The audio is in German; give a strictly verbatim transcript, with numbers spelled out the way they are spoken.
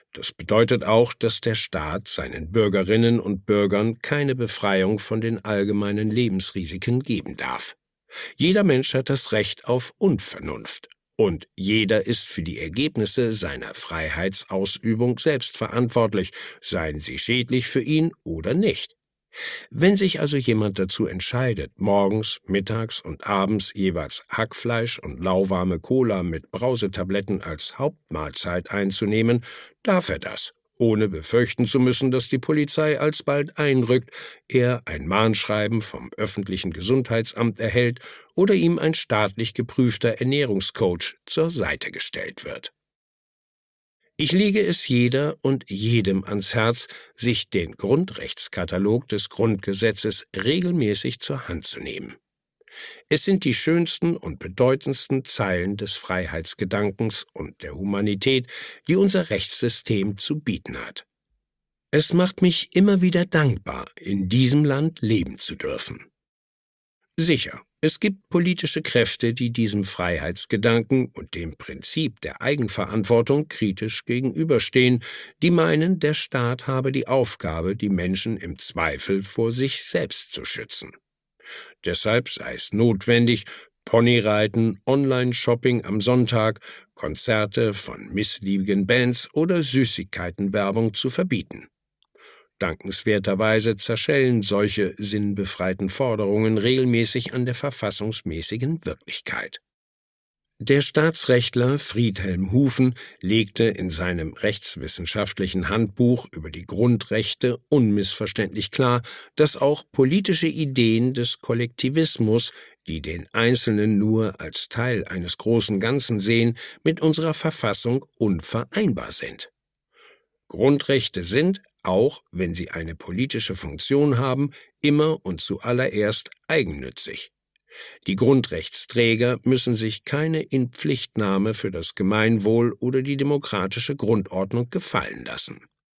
Das bedeutet auch, dass der Staat seinen Bürgerinnen und Bürgern keine Befreiung von den allgemeinen Lebensrisiken geben darf. Jeder Mensch hat das Recht auf Unvernunft. Und jeder ist für die Ergebnisse seiner Freiheitsausübung selbst verantwortlich, seien sie schädlich für ihn oder nicht. Wenn sich also jemand dazu entscheidet, morgens, mittags und abends jeweils Hackfleisch und lauwarme Cola mit Brausetabletten als Hauptmahlzeit einzunehmen, darf er das, ohne befürchten zu müssen, dass die Polizei alsbald einrückt, er ein Mahnschreiben vom öffentlichen Gesundheitsamt erhält oder ihm ein staatlich geprüfter Ernährungscoach zur Seite gestellt wird. Ich lege es jeder und jedem ans Herz, sich den Grundrechtskatalog des Grundgesetzes regelmäßig zur Hand zu nehmen. Es sind die schönsten und bedeutendsten Zeilen des Freiheitsgedankens und der Humanität, die unser Rechtssystem zu bieten hat. Es macht mich immer wieder dankbar, in diesem Land leben zu dürfen. Sicher, es gibt politische Kräfte, die diesem Freiheitsgedanken und dem Prinzip der Eigenverantwortung kritisch gegenüberstehen, die meinen, der Staat habe die Aufgabe, die Menschen im Zweifel vor sich selbst zu schützen. Deshalb sei es notwendig, Ponyreiten, Online-Shopping am Sonntag, Konzerte von missliebigen Bands oder Süßigkeitenwerbung zu verbieten. Dankenswerterweise zerschellen solche sinnbefreiten Forderungen regelmäßig an der verfassungsmäßigen Wirklichkeit. Der Staatsrechtler Friedhelm Hufen legte in seinem rechtswissenschaftlichen Handbuch über die Grundrechte unmissverständlich klar, dass auch politische Ideen des Kollektivismus, die den Einzelnen nur als Teil eines großen Ganzen sehen, mit unserer Verfassung unvereinbar sind. Grundrechte sind, auch wenn sie eine politische Funktion haben, immer und zuallererst eigennützig. Die Grundrechtsträger müssen sich keine Inpflichtnahme für das Gemeinwohl oder die demokratische Grundordnung gefallen lassen.